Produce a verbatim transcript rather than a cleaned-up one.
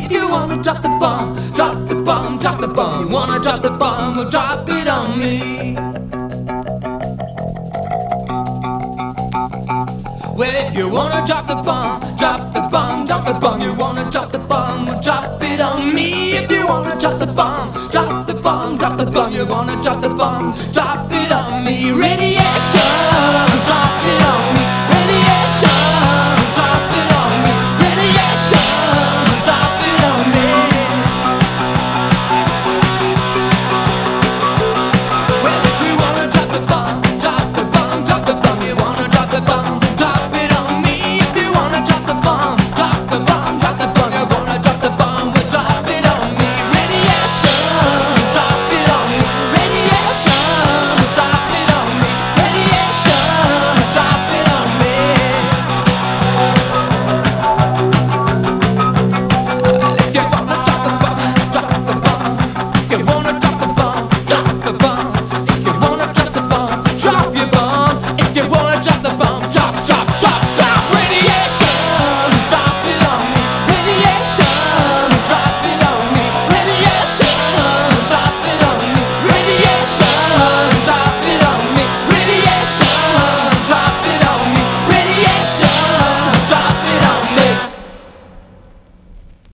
If you wanna drop the bomb, drop the bomb, drop the bomb. You wanna drop the bomb, well drop it on me. Well, if you wanna drop the bomb, drop the bomb, drop the bomb. You wanna drop the bomb, well drop it on me. If you wanna drop the bomb, drop the bomb, drop the bomb. You wanna drop the bomb, drop it on me. Radiation.